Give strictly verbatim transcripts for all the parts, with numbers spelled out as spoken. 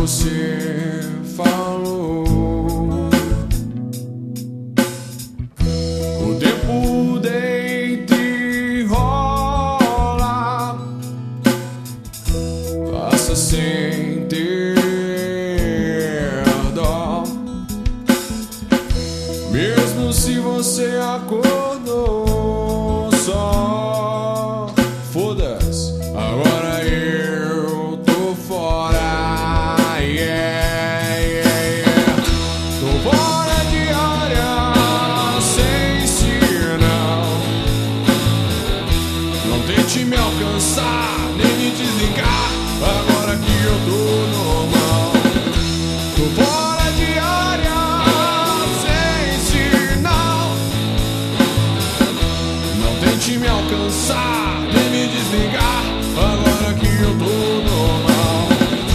você falou. O tempo deita e rola, passa sem ter dó. Mesmo se você acordou só, foda-se, agora eu tô fora, yeah, yeah, yeah. Tô fora de área, sem sinal. Não tente me alcançar, nem me desligar, agora que eu tô normal. Tô fora de área, tente me alcançar, nem me desligar, agora que eu tô normal.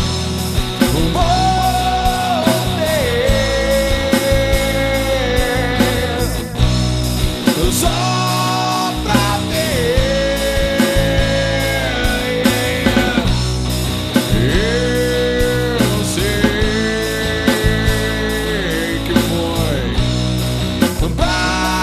Voltei só pra ver. Eu sei que foi pra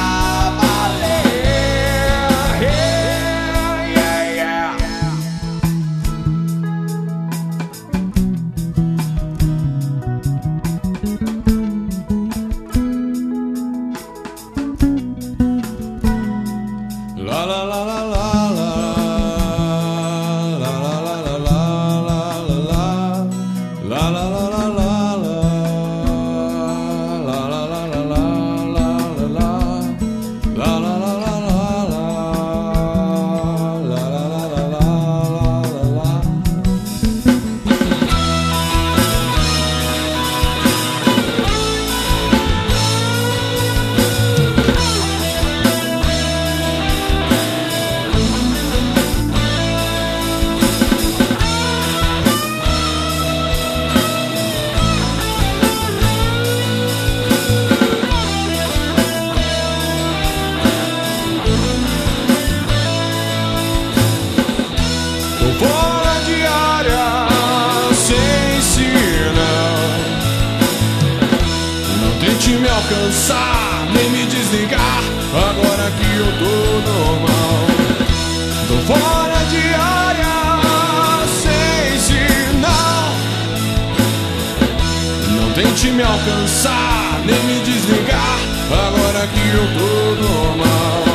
La la la la la la la la la la la la la la me alcançar, nem me desligar, agora que eu tô normal. Tô fora de área, sem sinal. Não tente me alcançar, nem me desligar, agora que eu tô normal.